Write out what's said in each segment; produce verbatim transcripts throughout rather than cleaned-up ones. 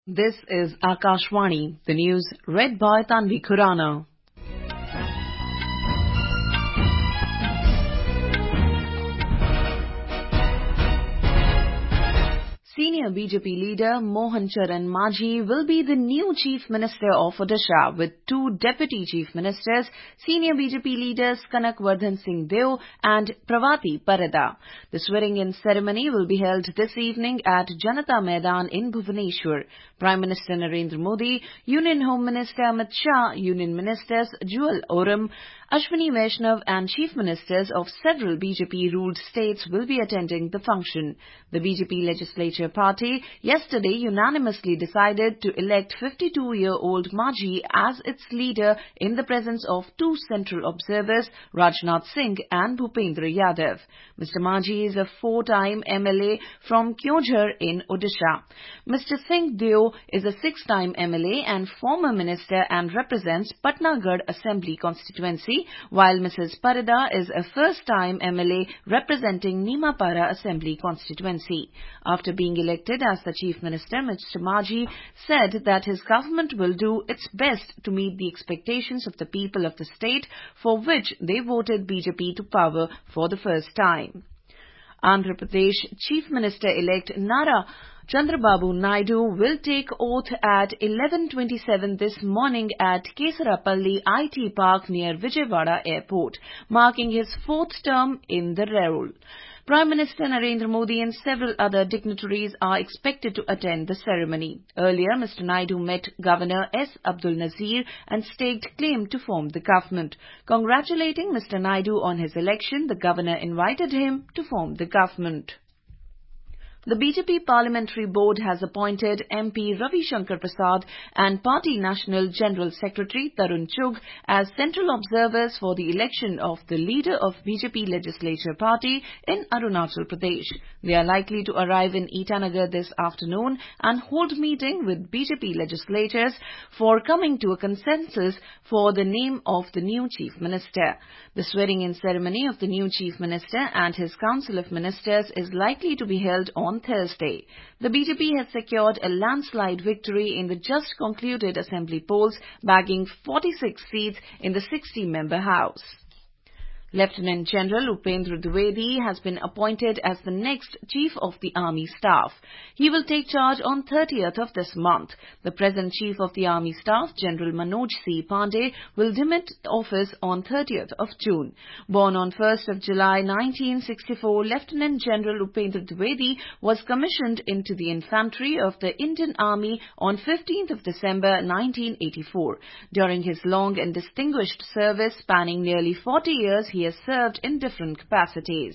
This is Akashvani, the news read by Tanvi Khurana. Senior B J P leader Mohan Charan Majhi will be the new Chief Minister of Odisha, with two Deputy Chief Ministers, Senior B J P leaders Kanak Vardhan Singh Deo and Pravati Parada. The swearing-in ceremony will be held this evening at Janata Maidan in Bhubaneswar. Prime Minister Narendra Modi, Union Home Minister Amit Shah, Union Ministers Jewel Oram, Ashwini Vaishnav and Chief Ministers of several B J P-ruled states will be attending the function. The B J P Legislature Party yesterday unanimously decided to elect fifty-two-year-old Majhi as its leader in the presence of two central observers, Rajnath Singh and Bhupendra Yadav. Mister Majhi is a four-time M L A from Kyojhar in Odisha. Mister Singh Deo is a six-time M L A and former minister and represents Patnagarh Assembly constituency, while Missus Parada is a first-time M L A representing Nimapara Assembly constituency. After being elected as the Chief Minister, Mister Majhi said that his government will do its best to meet the expectations of the people of the state, for which they voted B J P to power for the first time. Andhra Pradesh Chief Minister-elect Nara Chandrababu Naidu will take oath at eleven twenty-seven this morning at Kesarapalli I T Park near Vijayawada Airport, marking his fourth term in the role. Prime Minister Narendra Modi and several other dignitaries are expected to attend the ceremony. Earlier, Mister Naidu met Governor S. Abdul Nazir and staked claim to form the government. Congratulating Mister Naidu on his election, the governor invited him to form the government. The B J P Parliamentary Board has appointed M P Ravi Shankar Prasad and Party National General Secretary Tarun Chugh as central observers for the election of the leader of B J P Legislature Party in Arunachal Pradesh. They are likely to arrive in Itanagar this afternoon and hold meeting with B J P legislators for coming to a consensus for the name of the new Chief Minister. The swearing-in ceremony of the new Chief Minister and his Council of Ministers is likely to be held on On Thursday. The B J P has secured a landslide victory in the just concluded assembly polls, bagging forty-six seats in the sixty-member House. Lieutenant General Upendra Dwivedi has been appointed as the next Chief of the Army Staff. He will take charge on thirtieth of this month. The present Chief of the Army Staff, General Manoj C. Pandey, will demit office on thirtieth of June. Born on first of July nineteen sixty-four, Lieutenant General Upendra Dwivedi was commissioned into the infantry of the Indian Army on fifteenth of December nineteen eighty-four. During his long and distinguished service spanning nearly forty years, he He has served in different capacities.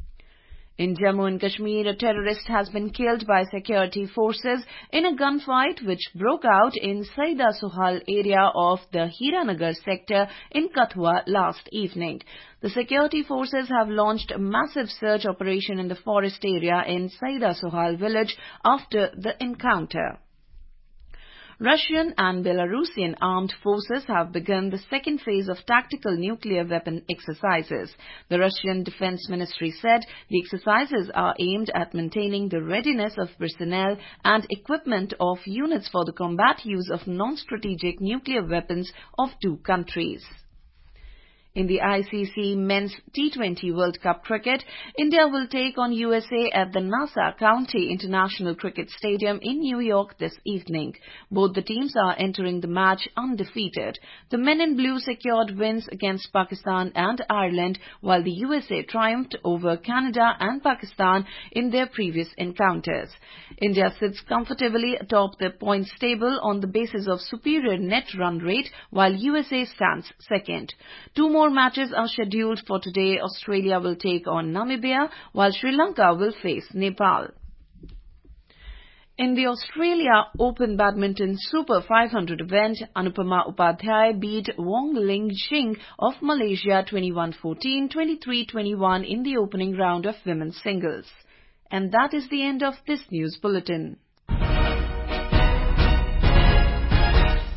In Jammu and Kashmir, a terrorist has been killed by security forces in a gunfight which broke out in Saida Sohal area of the Hiranagar sector in Kathua last evening. The security forces have launched a massive search operation in the forest area in Saida Sohal village after the encounter. Russian and Belarusian armed forces have begun the second phase of tactical nuclear weapon exercises. The Russian Defense Ministry said the exercises are aimed at maintaining the readiness of personnel and equipment of units for the combat use of non-strategic nuclear weapons of two countries. In the I C C Men's T twenty World Cup Cricket, India will take on U S A at the Nassau County International Cricket Stadium in New York this evening. Both the teams are entering the match undefeated. The men in blue secured wins against Pakistan and Ireland, while the U S A triumphed over Canada and Pakistan in their previous encounters. India sits comfortably atop the points table on the basis of superior net run rate, while U S A stands second. Two more matches are scheduled for today. Australia will take on Namibia, while Sri Lanka will face Nepal. In the Australia Open Badminton Super five hundred event, Anupama Upadhyay beat Wong Ling Jing of Malaysia twenty-one fourteen, twenty-three twenty-one in the opening round of women's singles. And that is the end of this news bulletin.